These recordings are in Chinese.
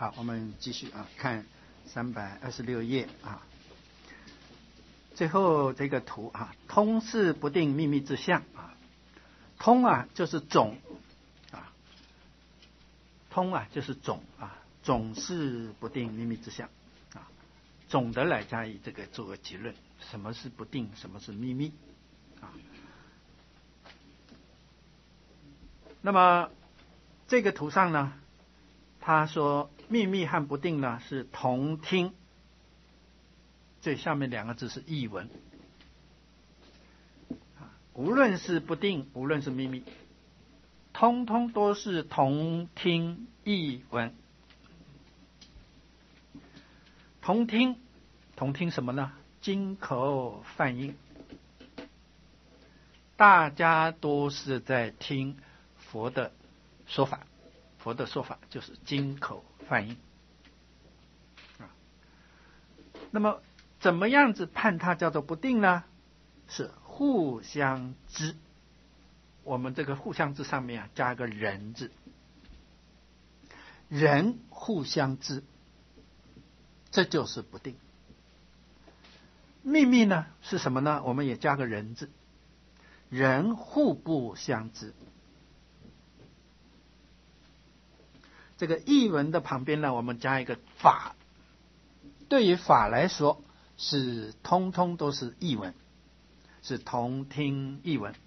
好，我们继续看326页最后这个图通是不定秘密之相通就是种通就是种种是不定秘密之相总的来加以这个做个结论，什么是不定，什么是秘密那么这个图上呢，他说秘密和不定呢是同听，这下面两个字是异闻无论是不定，无论是秘密，通通都是同听异闻。同听什么呢？金口泛音，大家都是在听佛的说法，佛的说法就是金口泛音那么怎么样子判它叫做不定呢？是互相知，我们这个互相知上面加个人字，人互相知，这就是不定。秘密呢是什么呢？我们也加个人字，人互不相知。这个译文的旁边呢，我们加一个法，对于法来说是通通都是译文，是同听译文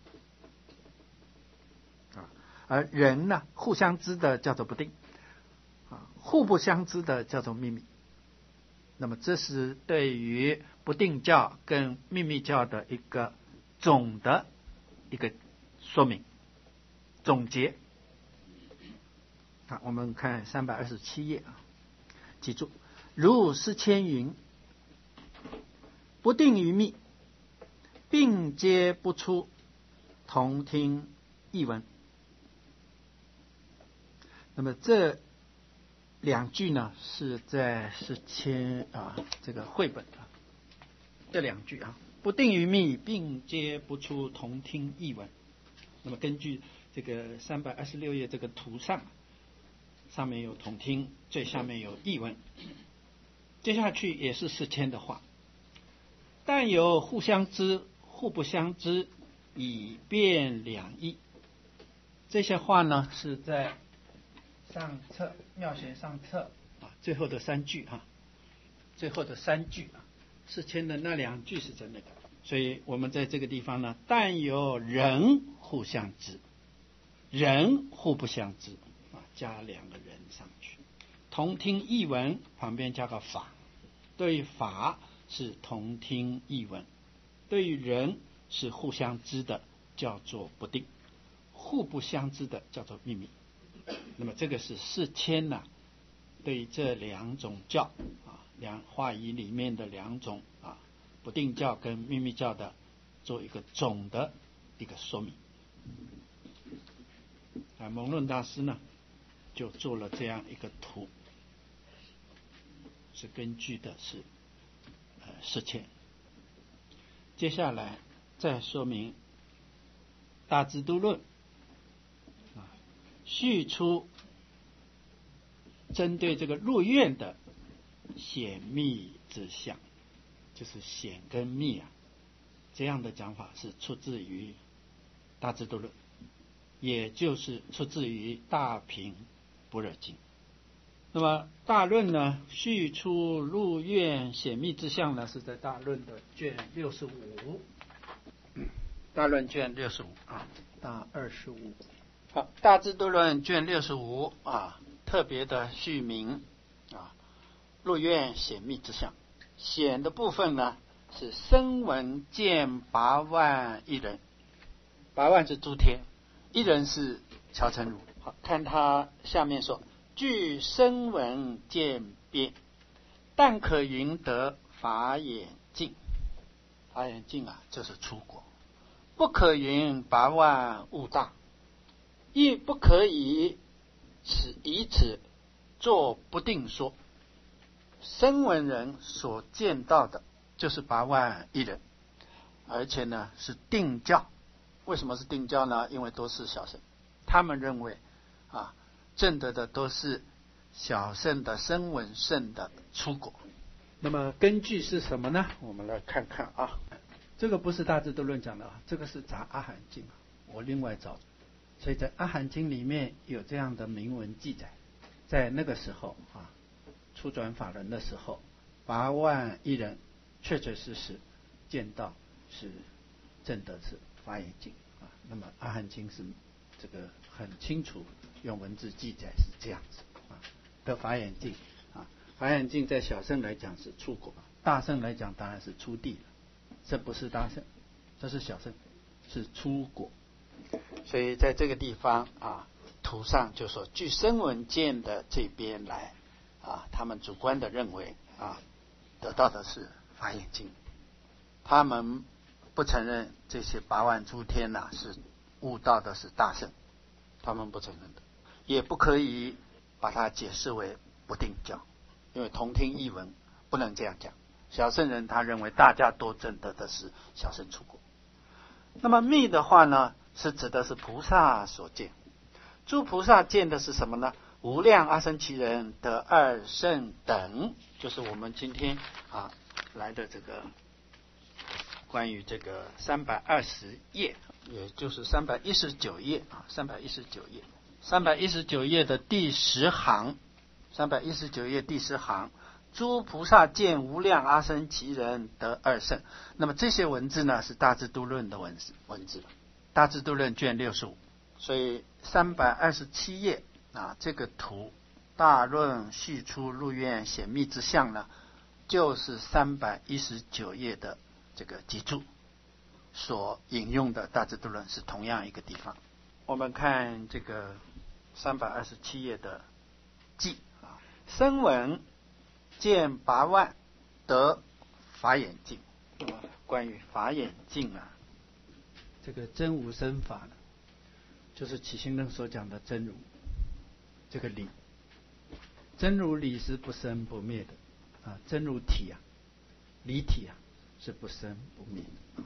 而人呢互相知的叫做不定互不相知的叫做秘密。那么这是对于不定教跟秘密教的一个总的一个说明总结我们看327页记住，如释谦云，不定与密并皆不出同听译文。那么这两句呢是在释谦这个绘本这两句不定与密并皆不出同听译文。那么根据这个326页这个图上面有同听，最下面有译文，接下去也是释谦的话，但有互相知互不相知，以辨两义。这些话呢是在上册妙学上册最后的三句最后的三句释谦的那两句是在那个，所以我们在这个地方呢，但有人互相知，人互不相知加两个人上去。同听译文旁边加个法，对于法是同听译文，对于人是互相知的叫做不定，互不相知的叫做秘密。那么这个是释谦对于这两种教话语里面的两种不定教跟秘密教的做一个总的一个说明。蒙论大师呢就做了这样一个图，是根据的是释谦。接下来再说明大智度论叙出针对这个入院的显密之相，就是显跟密这样的讲法是出自于大智度论，也就是出自于大品般若经。那么大论呢叙出入院显密之相呢，是在大论的卷65，大论卷65大25。好，大智度论卷65特别的续明入院显密之相。显的部分呢是声闻见8万一人，8万是诸天，一人是乔成儒。好，看他下面说，据声闻见边，但可云得法眼净。法眼净就是出国，不可云8万悟大，亦不可以以此做不定说。声闻人所见到的就是8万一人，而且呢是定教。为什么是定教呢？因为都是小乘，他们认为证得的都是小圣的声闻圣的出果。那么根据是什么呢？我们来看看啊，这个不是大智度论讲的啊，这个是杂阿含经，我另外找。所以在阿含经里面有这样的明文记载，在那个时候啊，初转法轮的时候，8万1人确确实实见到是证得是法眼净啊。那么阿含经是这个很清楚用文字记载是这样子啊，得法眼净啊。法眼净在小圣来讲是出果，大圣来讲当然是出地了。这不是大圣，这是小圣，是出果。所以在这个地方啊，图上就说据声闻见的这边来啊，他们主观的认为啊，得到的是法眼净，他们不承认这些8万诸天呐是悟道的是大圣，他们不承认的，也不可以把它解释为不定教，因为同听异闻不能这样讲。小圣人他认为大家都证得的是小圣出果。那么密的话呢，是指的是菩萨所见。诸菩萨见的是什么呢？无量阿僧祇人得二圣等，就是我们今天啊来的这个关于这个320页，也就是319页啊，319页的第10行，319页第10行，诸菩萨见无量阿僧祇人得二圣。那么这些文字呢，是大智度论的文字，大智度论卷65。所以327页啊，这个图大论续出入院显密之相呢，就是319页的这个集注所引用的大智度论是同样一个地方。我们看这个327页的记啊，声闻见8万得法眼净。那么关于法眼净啊，这个真无生法呢，就是起信论所讲的真如这个理，真如理是不生不灭的啊，真如体啊，理体啊是不生不灭的。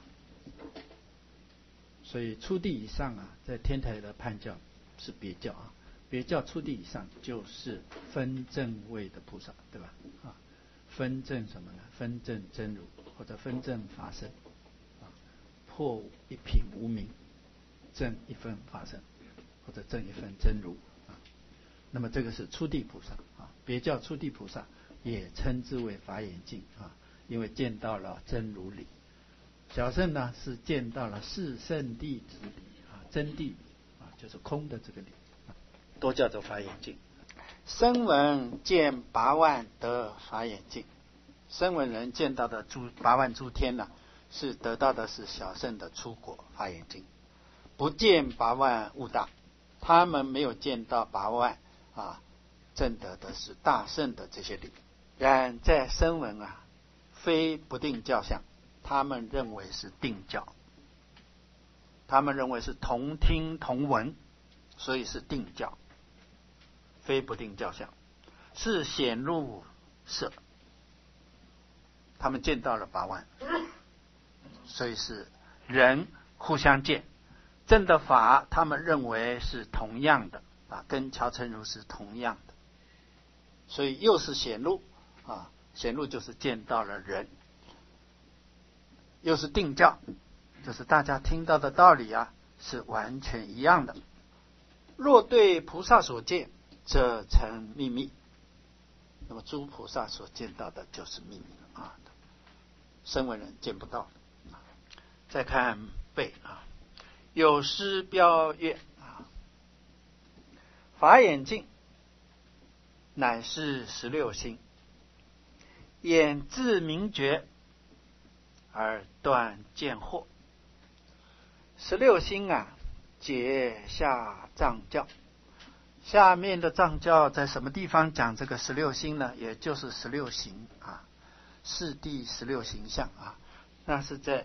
所以初地以上啊，在天台的判教是别教啊，别教初地以上就是分证位的菩萨，对吧？啊，分证什么呢？分证真如或者分证法身啊，破一品无明，证一分法身或者证一分真如啊。那么这个是初地菩萨啊，别教初地菩萨也称之为法眼净啊，因为见到了真如理。小圣呢是见到了四圣谛之理啊，真谛啊，就是空的这个理，都叫做法眼净。声闻见8万得法眼净，声闻人见到的8万诸天呢，是得到的是小圣的出果法眼净，不见8万悟道，他们没有见到8万啊证得的是大圣的这些理。然在声闻啊，非不定教相，他们认为是定教，他们认为是同听同闻，所以是定教，非不定教相，是显入色。他们见到了8万，所以是人互相见，证的法他们认为是同样的啊，跟乔成如是同样的，所以又是显入啊，显入就是见到了人，又是定教，就是大家听到的道理啊是完全一样的。若对菩萨所见，则成秘密。那么诸菩萨所见到的就是秘密了啊，声闻人见不到。再看背啊，有诗标曰啊，法眼净乃是16心，眼自明觉而断见惑。16心啊，解下藏教。下面的藏教在什么地方讲这个16心呢？也就是16行啊，四谛16行相啊，那是在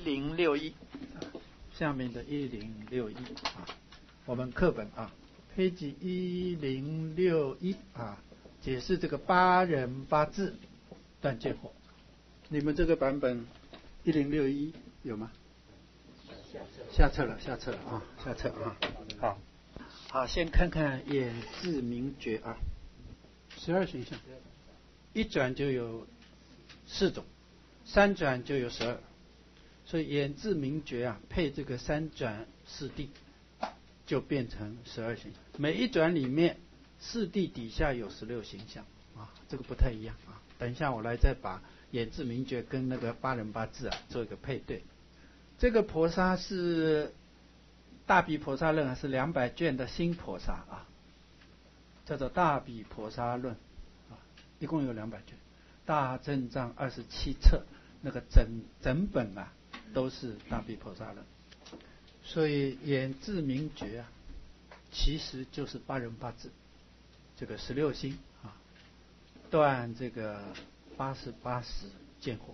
1061下面的1061啊，我们课本啊，page 1061啊，解释这个8人8字断见惑。你们这个版本1061有吗？下册了啊，下册啊。好，先看看眼自明觉啊。 12形象，一转就有4种，3转就有12，所以眼智明觉啊，配这个3转4谛，就变成12形象。每一转里面4谛底下有16形象啊，这个不太一样啊。等一下我来再把眼智明觉跟那个8人8智啊做一个配对。这个婆沙是大毗婆沙论啊，是200卷的新婆沙啊，叫做大毗婆沙论啊，一共有200卷，大正藏27册，那个整本啊都是大毗婆沙论。所以眼智明觉啊，其实就是8人8智，这个16心啊，断这个88识见惑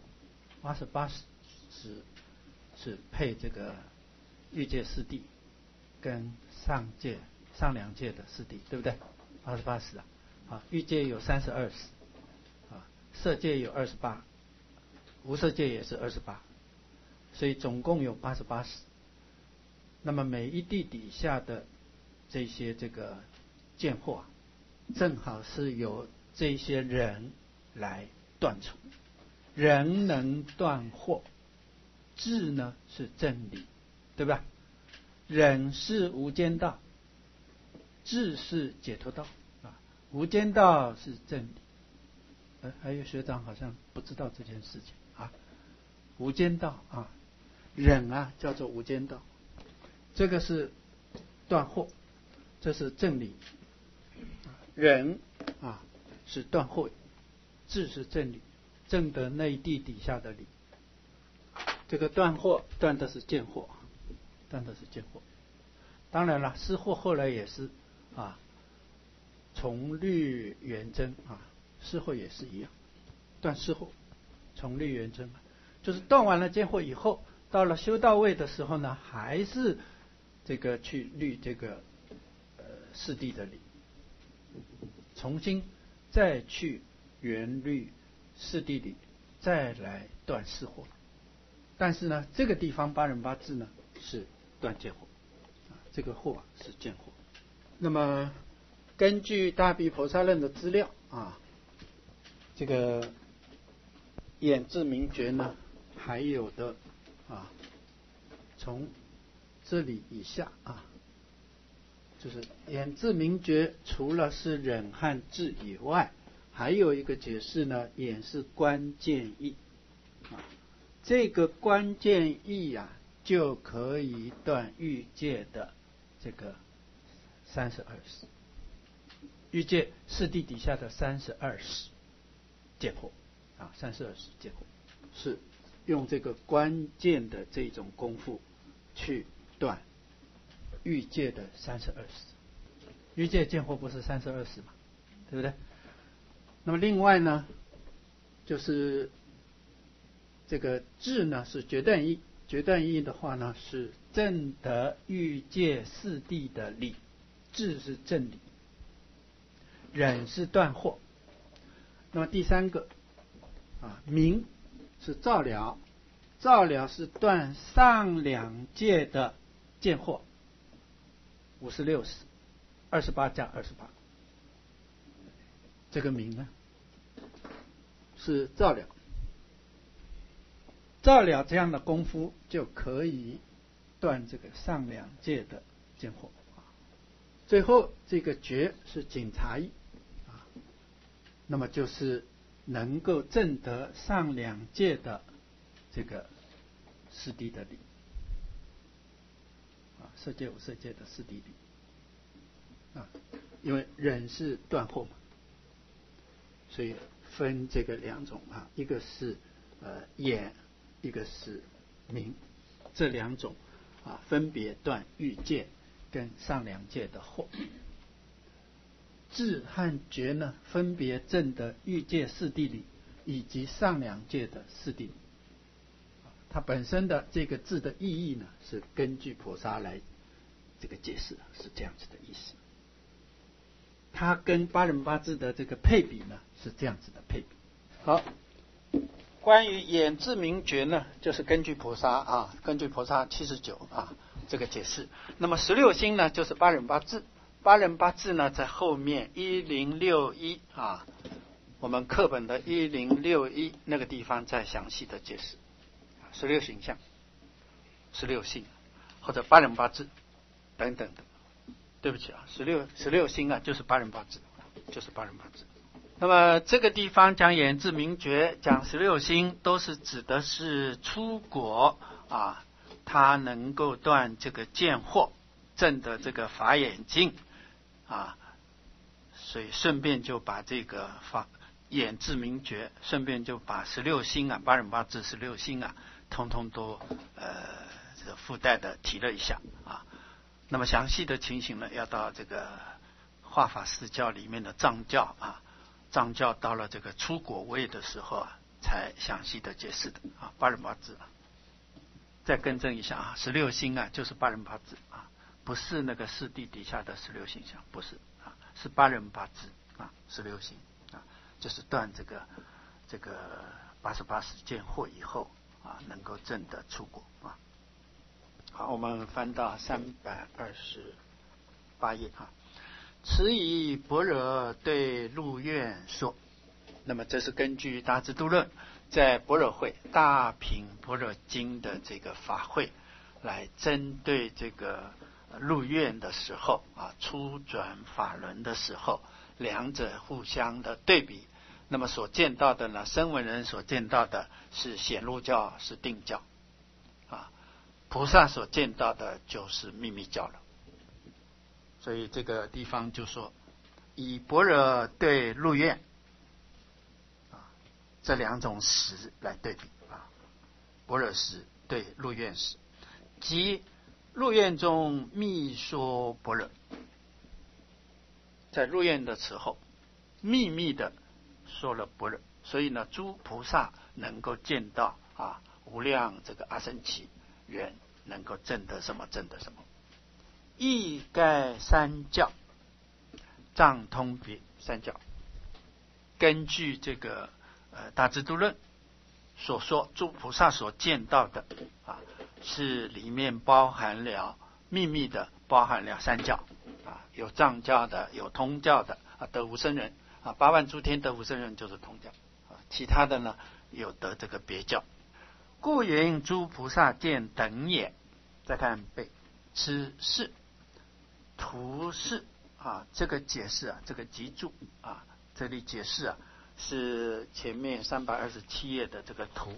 ，88识是配这个欲界4谛跟上两界的4谛，对不对？88识啊，欲界有32识啊，色界有28，无色界也是28，所以总共有88识。那么每一谛底下的这些这个见惑啊，正好是由这些人来断除。人能断惑，智呢是正理，对吧？忍是无间道，智是解脱道啊。无间道是正理。还有学长好像不知道这件事情啊。无间道啊，忍啊叫做无间道，这个是断惑，这是正理。忍啊是断惑，智是正理，正得内谛底下的理。这个断惑断的是见惑，断的是见惑。当然了，思惑后来也是啊，从律圆真啊，思惑也是一样，断思惑，从律圆真，就是断完了见惑以后，到了修道位的时候呢，还是这个去律这个四谛的理，重新再去圆律四谛理，再来断思惑。但是呢，这个地方8人8智呢是断见惑，这个惑是见惑。那么根据大毗婆沙论的资料啊，这个眼智明觉呢，还有的啊，从这里以下啊，就是眼智明觉除了是忍和智以外，还有一个解释呢，眼是关键义啊。这个关键义啊，就可以断欲界的这个32识，欲界四谛底下的32识见惑啊，32识见惑是用这个关键的这种功夫去断欲界的32识。欲界见惑不是32识嘛，对不对？那么另外呢，就是这个智呢是决断义，决断义的话呢是证得欲界四谛的理，智是正理，忍是断惑。那么第三个啊，明是照了，照了是断上两界的见惑，56识，28加28，这个明呢是照了。照了这样的功夫就可以断这个上两界的见惑。最后这个觉是警察义啊，那么就是能够证得上两界的这个四谛的理啊，色界无色界的四谛理啊，因为忍是断惑嘛，所以分这个两种啊，一个是眼，一个是明，这两种啊分别断欲界跟上两界的惑。智和觉呢，分别证得欲界四谛理以及上两界的四谛理。它本身的这个智的意义呢，是根据婆沙来这个解释，是这样子的意思。它跟8人8智的这个配比呢，是这样子的配比。好。关于眼智明觉呢，就是根据婆沙啊，根据婆沙79啊这个解释。那么16心呢，就是8人8智，8 八人八字呢，在后面1061啊，我们课本的1061那个地方再详细的解释16形象、16星或者八人八字等等的。对不起啊，16星啊，就是八人八字，就是八人八字。那么这个地方讲眼智明觉，讲16星，都是指的是出国啊，他能够断这个见惑，证的这个法眼睛啊，所以顺便就把这个法眼智明觉，顺便就把16星啊，八人八字16星啊，通通都附带的提了一下啊。那么详细的情形呢，要到这个化法四教里面的藏教啊，藏教到了这个出果位的时候啊，才详细的解释的啊。八人八字再更正一下啊，16星啊就是八人八字啊，不是那个四谛底下的16形象，不是啊，是八人八字啊，16星啊，就是断这个88识见惑以后啊，能够证得出果啊。好，我们翻到328页啊。此以般若对鹿苑说，那么这是根据大智度论在般若会大品般若经的这个法会来针对这个入院的时候啊，初转法轮的时候，两者互相的对比。那么所见到的呢，声闻人所见到的是显露教，是定教啊。菩萨所见到的就是秘密教了，所以这个地方就说以般若对入院啊这两种识来对比啊，般若识对入院识，即入院中密说般若，在入院的时候秘密的说了般若，所以呢，诸菩萨能够见到啊无量这个阿僧祇人能够证得什么，证得什么。义盖三教，藏通别三教。根据这个大智度论所说，诸菩萨所见到的啊，是里面包含了秘密的，包含了三教啊，有藏教的，有通教的啊，得无生人啊，8万诸天得无生人就是通教啊，其他的呢有得这个别教。故云诸菩萨见等也。再看背，此是图示啊，这个解释啊，这个集注啊，这里解释啊，是前面327页的这个图，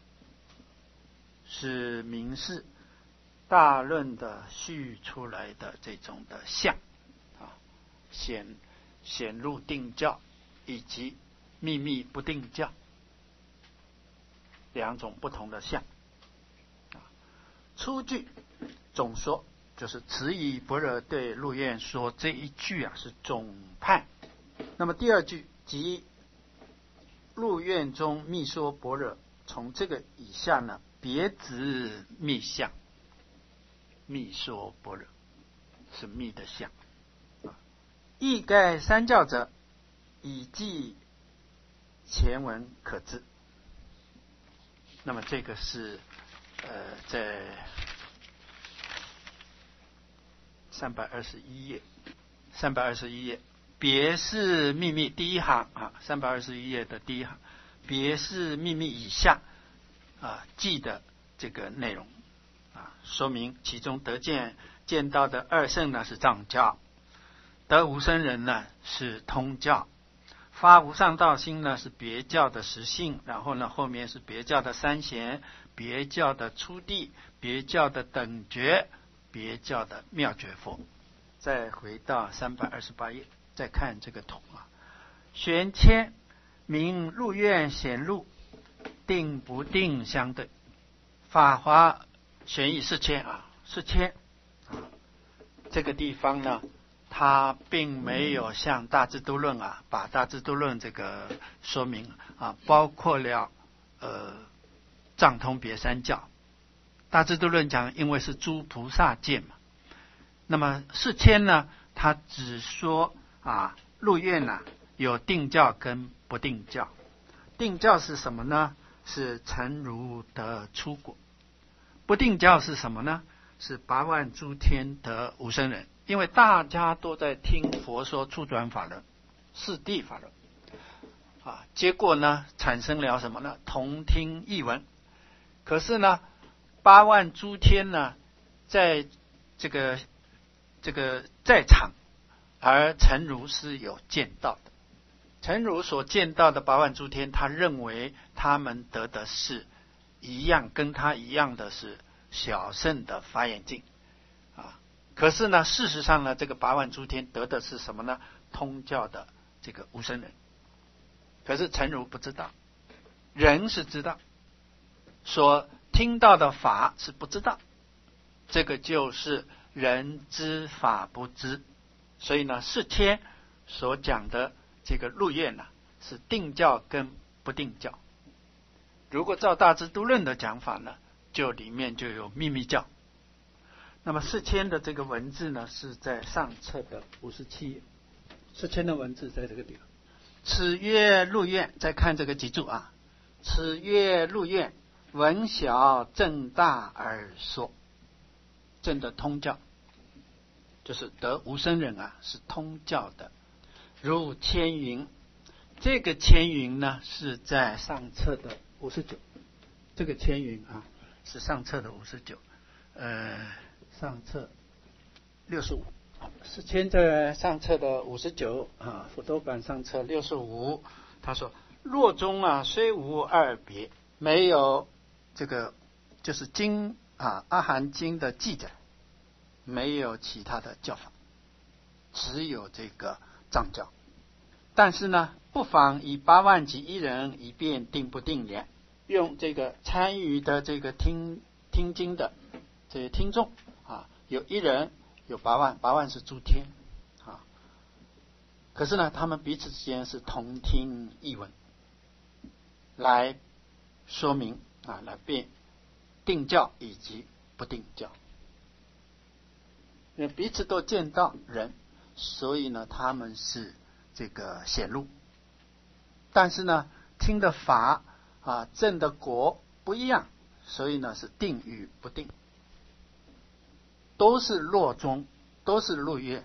是明示大论的叙出来的这种的相啊，显露定教以及秘密不定教两种不同的相。初句总说就是此以般若对入院说，这一句啊是总判。那么第二句即入院中密说般若，从这个以下呢，别指密相，密说般若是密的相。义盖三教者，以记前文可知。那么这个是在321页，别是秘密第一行啊，321页的第一行，别是秘密以下啊记的这个内容啊，说明其中得见到的二圣呢是藏教，得无生人呢是通教，发无上道心呢是别教的实性，然后呢后面是别教的三贤，别教的初地，别教的等觉，别教的妙觉佛。再回到328页，再看这个图啊，玄谦明入院显露，定不定相对。法华玄义释谦啊，释谦这个地方呢，他并没有像大智度论啊，把大智度论这个说明啊，包括了藏通别三教。大智度论讲，因为是诸菩萨见嘛，那么释谦呢，他只说啊，入院呢有定教跟不定教。定教是什么呢？是诚如得出果。不定教是什么呢？是8万诸天得无生人因为大家都在听佛说初转法轮、四谛法轮结果呢产生了什么呢？同听异闻。可是呢8万诸天呢在这个在场，而陈如是有见到的。陈如所见到的8万诸天，他认为他们得的是一样，跟他一样的是小乘的法眼净可是呢事实上呢，这个8万诸天得的是什么呢？通教的这个无生人。可是陈如不知道，人是知道，所听到的法是不知道，这个就是人知法不知。所以呢世谦所讲的这个入院是定教跟不定教。如果照大智度论的讲法呢，就里面就有秘密教。那么世谦的这个文字呢是在上册的57页，世谦的文字在这个地方。此曰入院，再看这个记注此曰入院，闻小正大而说。正的通教就是得无生人是通教的。如千云，这个千云呢是在上册的59，这个千云是上册的59，上册65，世谦在上册的59佛陀版上册65，他说若中虽无二别，没有这个就是经阿含经的记载，没有其他的教法，只有这个藏教。但是呢不妨以8万及一人，以便定不定也。用这个参与的这个听经的这些听众有一人，有8万，8万是诸天可是呢他们彼此之间是同听异闻，来说明来辨定教以及不定教。因为彼此都见到人，所以呢他们是这个显露。但是呢听的法证的果不一样，所以呢是定与不定，都是落中，都是入院，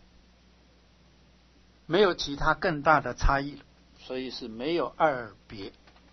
没有其他更大的差异，所以是没有二别，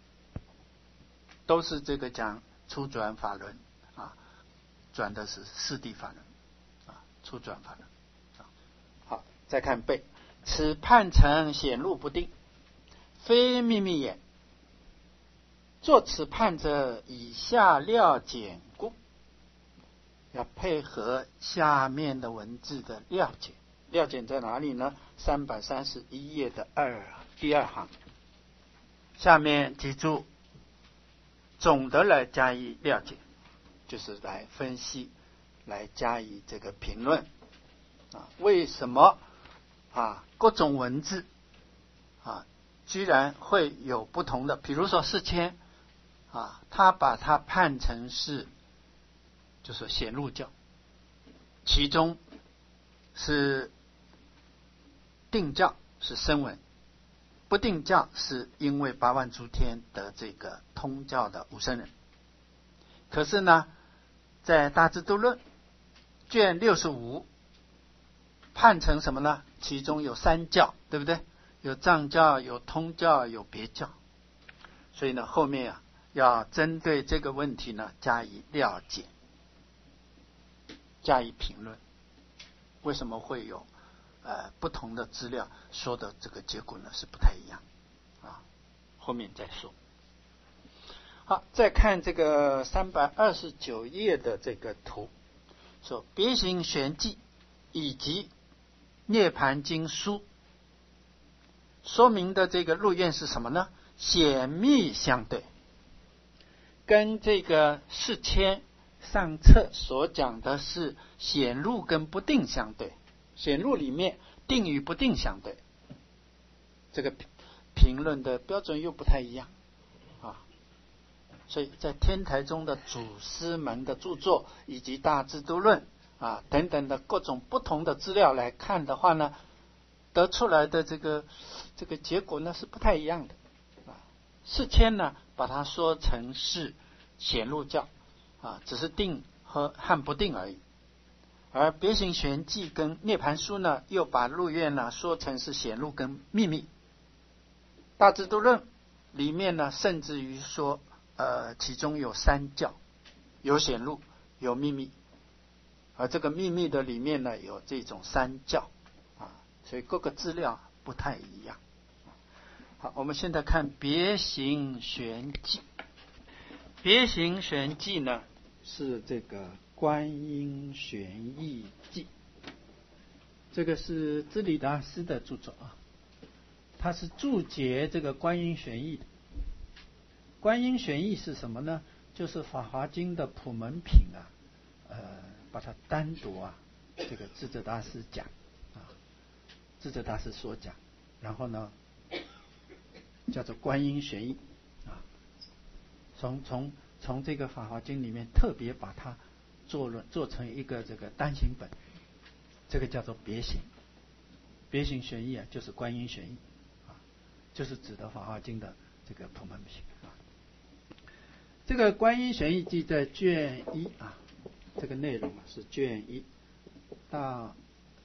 都是这个讲初转法轮转的是四谛法轮初转法轮好，再看背，此判成显露不定，非秘密也。作此判者，以下料简故。要配合下面的文字的料简。料简在哪里呢？331页的第二行。下面记住，总的来加以料简，就是来分析，来加以这个评论为什么各种文字居然会有不同的。比如说世谦他把它判成是就是显露教，其中是定教是声闻，不定教是因为8万诸天的这个通教的无生人。可是呢在大智度论卷65判成什么呢？其中有3教，对不对？有藏教，有通教，有别教。所以呢后面要针对这个问题呢加以料解，加以评论，为什么会有不同的资料说的这个结果呢是不太一样后面再说。好，再看这个329页的这个图，说别行玄记以及涅盘经书说明的这个入院是什么呢？显密相对，跟这个世谦上册所讲的是显露跟不定相对，显露里面定与不定相对，这个评论的标准又不太一样所以在天台宗的祖师们的著作以及大智度论等等的各种不同的资料来看的话呢，得出来的这个结果呢是不太一样的世谦呢把它说成是显露教只是定和不定而已， 而别行玄记跟涅盘书呢，又把入院呢说成是显露跟秘密。大智度论里面呢，甚至于说，其中有三教，有显露，有秘密，而这个秘密的里面呢，有这种三教啊，所以各个资料不太一样。好，我们现在看别行玄记。别行玄记呢，是这个观音玄义记，这个是智理大师的著作啊，他是注解这个观音玄义的。观音玄义是什么呢？就是《法华经》的普门品啊，把它单独啊，这个智者大师讲啊，智者大师所讲，然后呢，叫做观音玄义啊，从这个《法华经》里面特别把它做成一个这个单行本，这个叫做别行。别行玄义啊，就是观音玄义啊，就是指的《法华经》的这个普门品啊。这个观音玄义记在卷1啊，这个内容啊是卷1到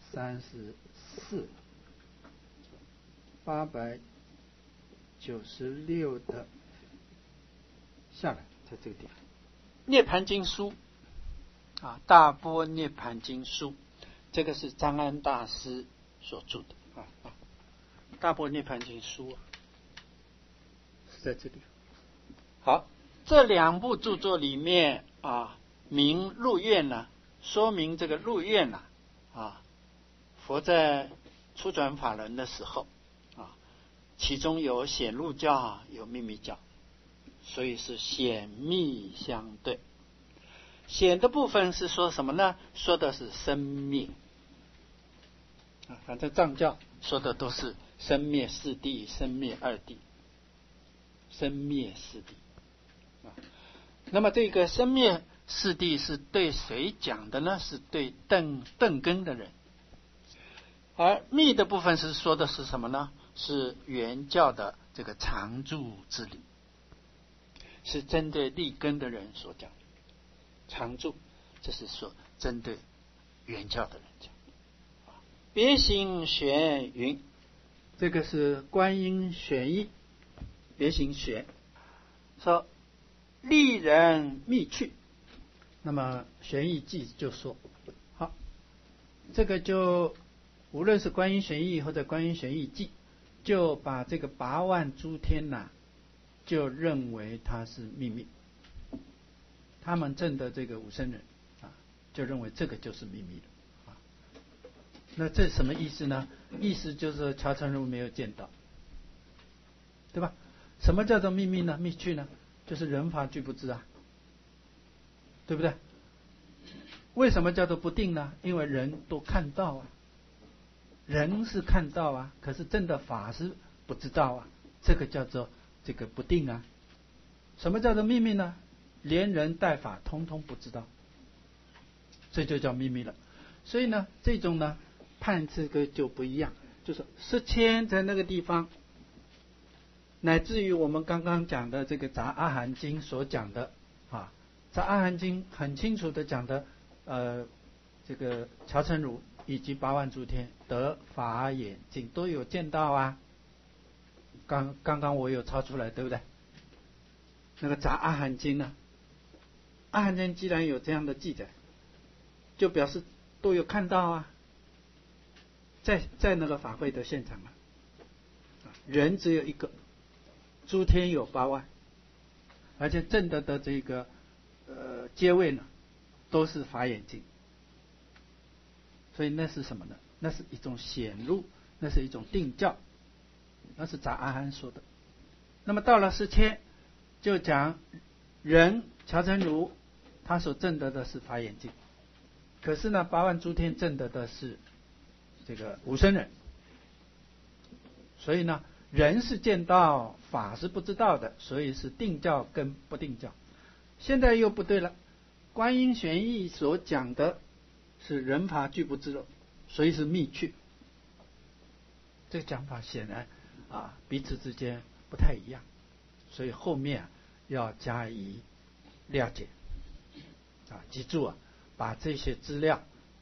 34，896的下来，在这个地方。涅盘经书啊，大般涅盘经书，这个是张安大师所著的啊。大般涅盘经书是在这里。好，这两部著作里面啊，明入院呢，说明这个入院呢啊，佛在初转法轮的时候啊，其中有显露教，有秘密教，所以是显密相对。显的部分是说什么呢？说的是生灭啊，反正藏教说的都是生灭四谛、生灭二谛、生灭四谛啊。那么这个生灭四谛是对谁讲的呢？是对邓根的人。而密的部分是说的是什么呢？是原教的这个常住之理，是针对立根的人所讲。常住，这是说针对原教的人讲。别行玄云，这个是观音玄义，别行玄说利人密去。那么玄义记就说，好，这个就无论是观音玄义或者观音玄义记，就把这个8万诸天呐，就认为它是秘密。他们证的这个五圣人啊，就认为这个就是秘密了啊。那这什么意思呢？意思就是乔成儒没有见到，对吧？什么叫做秘密呢？密去呢？就是人法俱不知啊，对不对？为什么叫做不定呢？因为人都看到啊，人是看到啊，可是证的法是不知道啊，这个叫做这个不定啊。什么叫做秘密呢？连人带法通通不知道，这就叫秘密了。所以呢，这种呢判这个就不一样，就是释谦在那个地方，乃至于我们刚刚讲的这个《杂阿含经》所讲的啊，《杂阿含经》很清楚的讲的，这个乔成儒以及8万诸天得法眼净都有见到啊。刚刚我有抄出来，对不对？那个《杂阿含经》呢？阿含经既然有这样的记载，就表示都有看到啊，在那个法会的现场啊，人只有一个，诸天有8万，而且证得的这个阶位呢，都是法眼净，所以那是什么呢？那是一种显露，那是一种定教，那是杂阿含说的。那么到了释谦，就讲人乔成儒他所证得的是法眼净，可是呢8万诸天证得的是这个无生人，所以呢人是见到，法是不知道的，所以是定教跟不定教。现在又不对了，观音玄义所讲的是人法俱不知了，所以是密去。这个讲法显然啊彼此之间不太一样，所以后面要加以了解啊，记住啊，把这些资料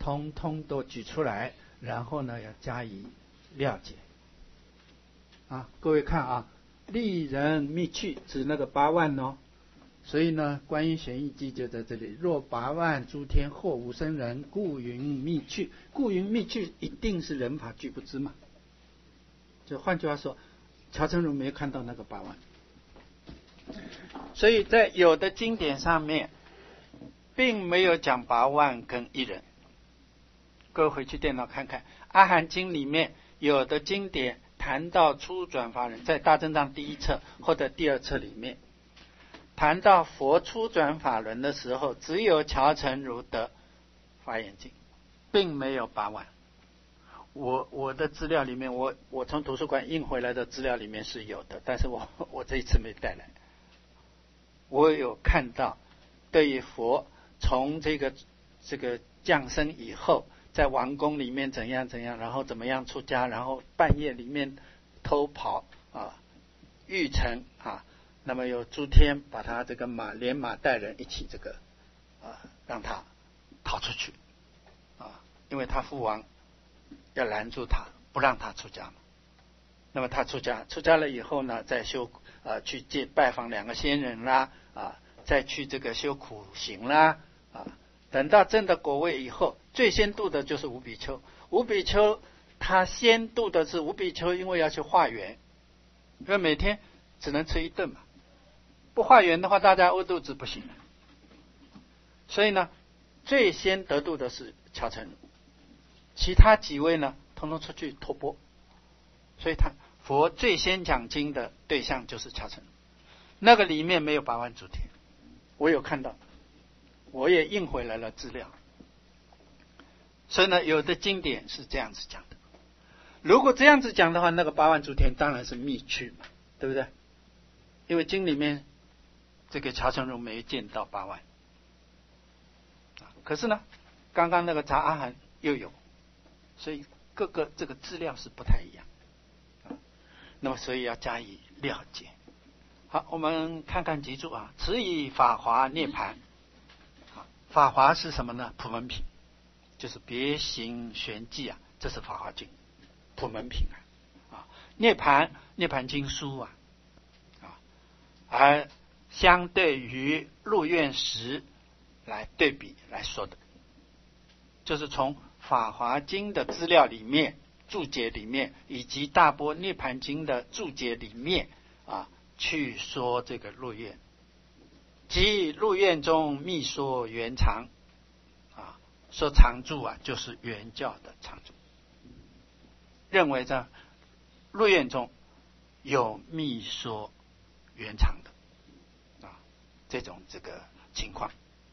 通通都举出来，然后呢要加以了解。各位看啊，利人密去指那个8万哦，所以呢观音玄义记就在这里，若8万诸天或无生人，故云密去。故云密去一定是人法俱不知嘛，就换句话说，乔成儒没有看到那个8万， 所以在有的经典上面并没有讲8万跟1人。各位回去电脑看看，阿含经里面有的经典谈到初转法轮，在大正藏第1册或者第2册里面谈到佛初转法轮的时候，只有乔成儒的华严经，并没有8万。我的资料里面，我从图书馆印回来的资料里面是有的，但是我这一次没带来。我有看到对于佛从这个降生以后，在王宫里面怎样，然后怎么样出家，然后半夜里面偷跑玉成那么有诸天把他这个连马带人一起让他逃出去因为他父王要拦住他，不让他出家嘛。那么他出家了以后呢，再去拜访2个仙人啦再去修苦行啦等到真的果位以后，最先度的就是五比丘。五比丘他先度的是五比丘，因为要去化缘，因为每天只能吃1顿嘛，不化缘的话大家饿肚子不行。所以呢最先得度的是乔成儒，其他几位呢统统出去托钵。所以佛最先讲经的对象就是乔成儒，那个里面没有8万诸天，我有看到，我也印回来了资料。所以呢有的经典是这样子讲的。如果这样子讲的话，那个8万诸天当然是密去嘛，对不对？因为经里面这个乔成儒没见到8万可是呢刚刚那个杂阿含又有，所以各个这个资料是不太一样那么所以要加以了解。好，我们看看集注此以法华涅槃。法华是什么呢？普门品，就是别行玄记这是法华经普门品涅槃经书而相对于入院时来对比来说的，就是从法华经的资料里面注解里面，以及大般涅槃经的注解里面去说这个入院，即入院中密说圆常说常住就是原教的常住，认为在入院中有密说圆常的这种情况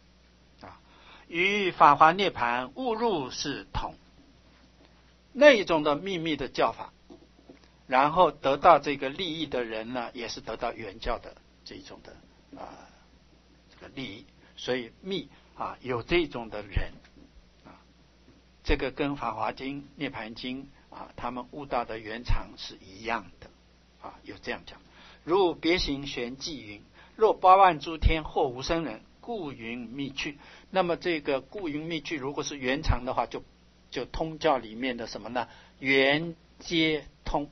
与法华涅槃误入是同。那一种的秘密的教法，然后得到这个利益的人呢，也是得到原教的这一种的利益。所以密有这种的人这个跟法华经涅槃经他们悟道的原常是一样的有这样讲。如别行玄记云，若8万诸天或无生人，故云密去。那么这个故云密去如果是原常的话，就通教里面的什么呢？圆接通。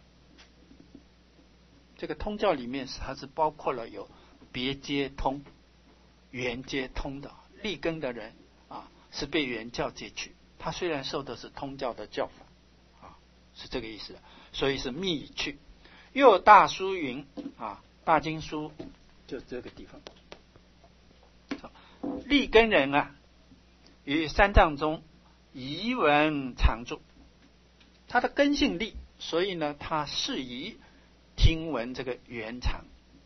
这个通教里面它是包括了有别接通、圆接通的。立根的人是被原教接去，他虽然受的是通教的教法是这个意思。所以是密去。又大书云大经书就这个地方，立根人于三藏中宜闻常住，他的根性利，所以呢他适宜听闻这个圆常，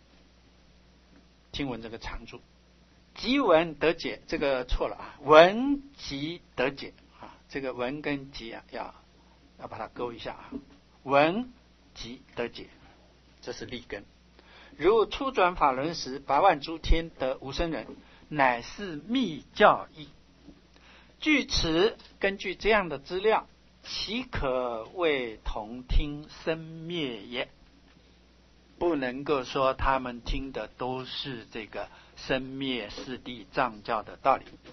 听闻这个常住。即闻得解，这个错了闻即得解这个闻跟即要把它勾一下闻即得解，这是立根。如初转法轮时，8万诸天得无生人，乃是密教义。据此，根据这样的资料，岂可谓同听生灭也？不能够说他们听的都是这个生灭四谛藏教的道理。